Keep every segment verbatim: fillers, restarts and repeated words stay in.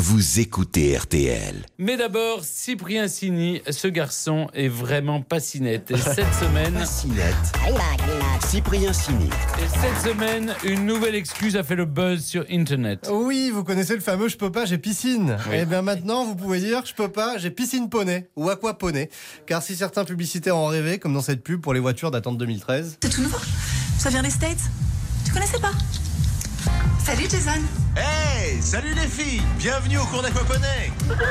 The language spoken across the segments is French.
Vous écoutez R T L. Mais d'abord, Cyprien Sini, ce garçon est vraiment passinette. Et cette semaine... Passinette. Cyprien Sini. Et cette semaine, une nouvelle excuse a fait le buzz sur Internet. Oui, vous connaissez le fameux « je peux pas, j'ai piscine ». Oui. Et bien maintenant, vous pouvez dire « je peux pas, j'ai piscine poney » ou « aquaponey ». Car si certains publicitaires en rêvaient, comme dans cette pub pour les voitures datant de deux mille treize... C'est tout nouveau. Ça vient des States. Tu connaissais pas? Salut Jason. Hey, salut les filles. Bienvenue au cours d'aquaponey.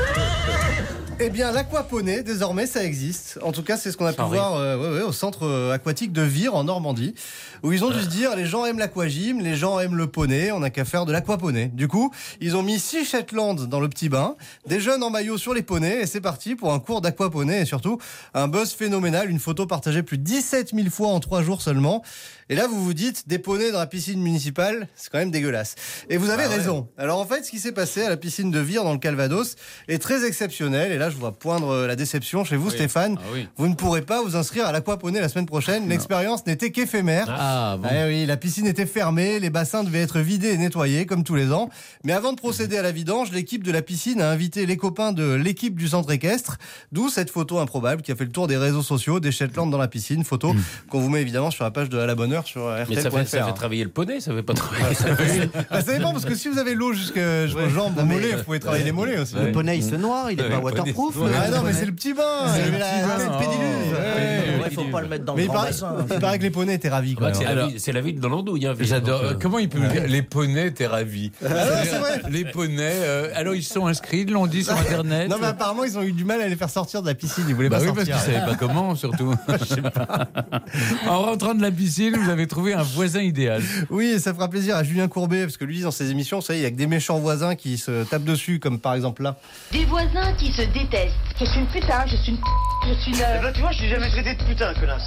Eh bien, l'aquaponey, désormais, ça existe. En tout cas, c'est ce qu'on a pu Sorry. voir euh, ouais, ouais, au centre euh, aquatique de Vire, en Normandie, où ils ont dû se dire, les gens aiment l'aquagym, les gens aiment le poney, on n'a qu'à faire de l'aquaponey. Du coup, ils ont mis six Shetland dans le petit bain, des jeunes en maillot sur les poneys, et c'est parti pour un cours d'aquaponey, et surtout, un buzz phénoménal, une photo partagée plus de dix-sept mille fois en trois jours seulement. Et là, vous vous dites, des poneys dans la piscine municipale, c'est quand même dégueulasse. Et vous avez Ah ouais. raison. Alors en fait, ce qui s'est passé à la piscine de Vire dans le Calvados est très exceptionnel. Et là, je vois poindre la déception chez vous, Oui. Stéphane. Ah oui. Vous ne pourrez pas vous inscrire à l'aquaponey la semaine prochaine. L'expérience n'était qu'éphémère. Ah bon. Eh oui, la piscine était fermée, les bassins devaient être vidés et nettoyés comme tous les ans. Mais avant de procéder à la vidange, l'équipe de la piscine a invité les copains de l'équipe du centre équestre, d'où cette photo improbable qui a fait le tour des réseaux sociaux, des Shetland dans la piscine, photo qu'on vous met évidemment sur la page de À la Bonne Heure sur R T L Mais ça point fait, F R. ça fait travailler le poney, ça fait pas travailler. Bah, ça dépend parce que si vous avez l'eau jusqu'aux jambes, aux mollets, vous pouvez travailler les mollets aussi. Ouais. Le poney il se noie, il est Ouais, pas le waterproof. poney. le Ah non, mais poney. c'est le petit bain. C'est le la petit bain. tête pédiluve. Oh. Ouais. Ouais, faut pas le mettre dans Mais le il grand paraît, bassin. il paraît que les poneys étaient ravis quand Bah, même. c'est, la Alors- ville, c'est la ville de l'andouille. Hein, J'adore. donc, euh, Comment il peut me dire les poneys, t'es ravi. Ah non, c'est vrai. Les poneys, euh, alors ils sont inscrits, ils l'ont dit sur Internet. Non mais apparemment ils ont eu du mal à les faire sortir de la piscine, ils voulaient Bah pas oui, parce sortir. qu'ils savaient pas comment, surtout. En rentrant de la piscine, vous avez trouvé un voisin idéal. Oui, et ça fera plaisir à Julien Courbet parce que lui dans ses émissions, vous savez, il y a que des méchants voisins qui se tapent dessus, comme par exemple là. Des voisins qui se détestent. Je suis une putain, je suis une p***, je suis une... Eh ben, tu vois, je t'ai jamais traité de putain, connasse.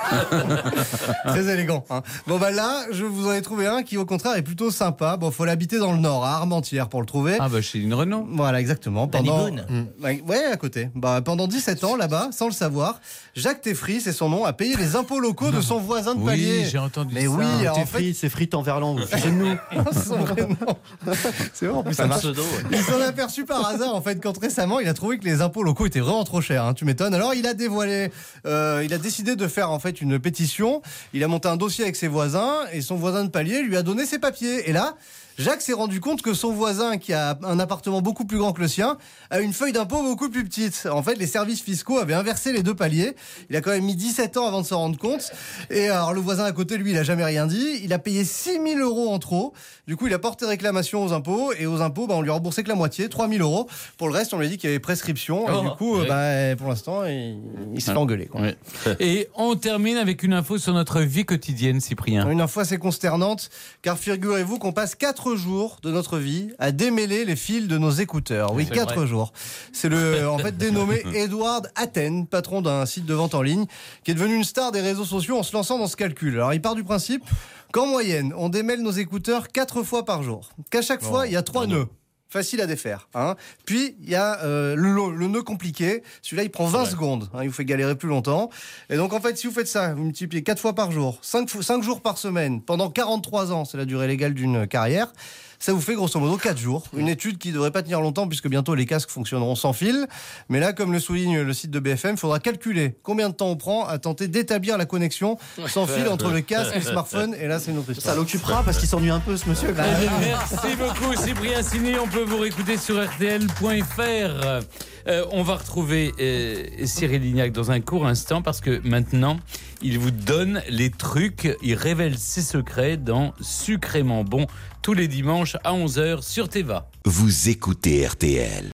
Très élégant. Hein. Bon bah là, je vous en ai trouvé un qui au contraire est plutôt sympa. Bon, faut l'habiter dans le Nord, à Armentières pour le trouver. Ah bah chez une Renault. Voilà, exactement. Danny Pendant, Boone. Mm. Ouais, ouais, à côté. Bah, pendant dix-sept ans, là-bas, sans le savoir, Jacques Teffry, c'est son nom, a payé les impôts locaux de son voisin de palier. Oui, j'ai entendu Mais ça. oui, alors, T'es en fait, frites, c'est frites en verlan, vous fichez de nous. son vrai nom. C'est vrai, en plus, ça Un marche. pseudo. Il s'en est aperçu par hasard en fait quand récemment il a trouvé que les impôts locaux étaient vraiment trop chers, hein, tu m'étonnes. Alors il a dévoilé, euh, il a décidé de faire en fait une pétition. Il a monté un dossier avec ses voisins et son voisin de palier lui a donné ses papiers. Et là, Jacques s'est rendu compte que son voisin, qui a un appartement beaucoup plus grand que le sien, a une feuille d'impôt beaucoup plus petite. En fait, les services fiscaux avaient inversé les deux paliers. Il a quand même mis dix-sept ans avant de s'en rendre compte. Et alors, le voisin à côté, lui, il a jamais rien dit. Il a payé six mille euros en trop. Du coup, il a porté réclamation aux impôts. Et aux impôts, bah, on lui a remboursé que la moitié, trois mille euros. Pour le reste, on lui a dit qu'il y avait prescription. Et Oh, du coup, ouais. bah, pour l'instant, il, il se fait engueuler, quoi. Ouais. Et on termine avec une info sur notre vie quotidienne, Cyprien. Une info assez consternante, car figurez-vous qu'on passe quatre jours de notre vie à démêler les fils de nos écouteurs. Oui, C'est quatre vrai. jours. C'est le, en fait, dénommé Edward Atten, patron d'un site de vente en ligne, qui est devenu une star des réseaux sociaux en se lançant dans ce calcul. Alors, il part du principe qu'en moyenne, on démêle nos écouteurs quatre fois par jour. Qu'à chaque fois, il y a trois nœuds. Facile à défaire. Hein. Puis, il y a euh, le, le nœud compliqué. Celui-là, il prend vingt secondes. Hein, il vous fait galérer plus longtemps. Et donc, en fait, si vous faites ça, vous multipliez quatre fois par jour, cinq jours par semaine, pendant quarante-trois ans, c'est la durée légale d'une carrière, ça vous fait grosso modo quatre jours. Une étude qui ne devrait pas tenir longtemps puisque bientôt les casques fonctionneront sans fil. Mais là, comme le souligne le site de B F M, il faudra calculer combien de temps on prend à tenter d'établir la connexion sans fil entre le casque et le smartphone. Et là, c'est une autre histoire. Ça l'occupera parce qu'il s'ennuie un peu ce monsieur. quand même. Merci beaucoup Cyprien Sini, on peut vous réécouter sur R T L point F R. Euh, on va retrouver euh, Cyril Lignac dans un court instant parce que maintenant il vous donne les trucs, il révèle ses secrets dans Sucrément Bon tous les dimanches à onze heures sur Teva. Vous écoutez R T L.